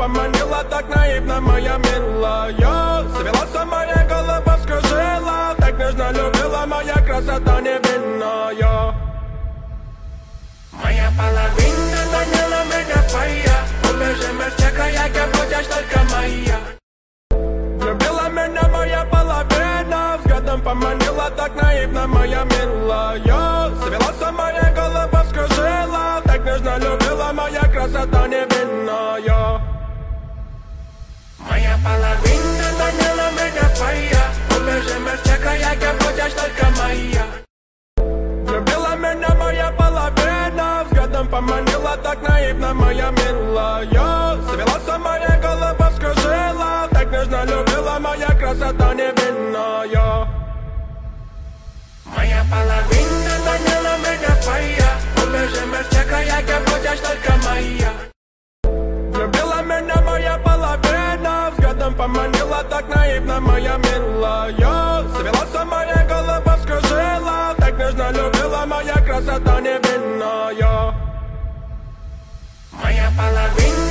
поманила так наивно, моя милая. Свела самая голова, скружила, так нежно любила, моя красота невинная. Моя половина наняла меня фая, убежим из всякая, я будешь только моя. Любила меня моя половина, взглядом поманила так наивно, моя милая. Свела самая голова, скружила, так нежно любила, моя красота невинная. Моя половина наняла меня фая, убежим из всякая, я будешь только моя. Любила меня моя половина, взглядом поманила так наивно, моя милая. Свела самая голова, скружила, так нежно любила, моя красота невинная. Моя половина наняла меня фая, убежим из всякая, я будешь только моя. Любила меня моя половина, взглядом поманила так наивно, моя милая. Свела самая голова, скружила, так нежно любила, моя красота невинная. Моя половина